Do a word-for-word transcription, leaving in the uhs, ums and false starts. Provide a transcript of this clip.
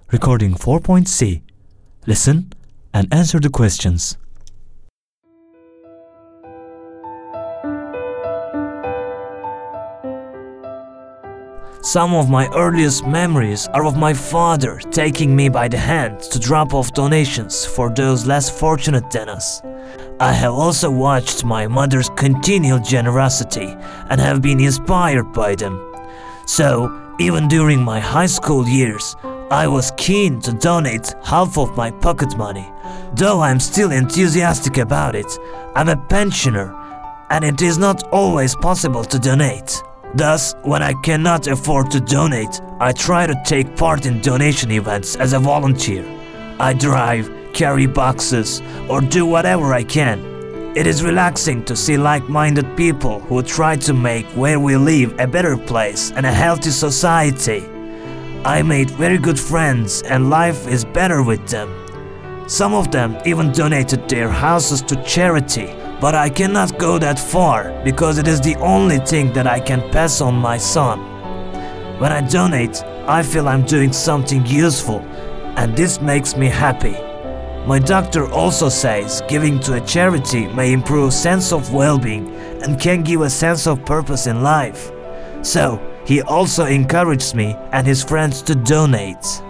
Recording four point C. Listen and answer the questions. Some of my earliest memories are of my father taking me by the hand to drop off donations for those less fortunate than us. I have also watched my mother's continual generosity and have been inspired by them. So, even during my high school years, I was keen to donate half of my pocket money. Though I'm still enthusiastic about it, I'm a pensioner and it is not always possible to donate. Thus, when I cannot afford to donate, I try to take part in donation events as a volunteer. I drive, carry boxes, or do whatever I can. It is relaxing to see like-minded people who try to make where we live a better place and a healthy society. I made very good friends and life is better with them. Some of them even donated their houses to charity. But I cannot go that far because it is the only thing that I can pass on my son. When I donate, I feel I'm doing something useful, and this makes me happy. My doctor also says giving to a charity may improve sense of well-being and can give a sense of purpose in life. So, he also encourages me and his friends to donate.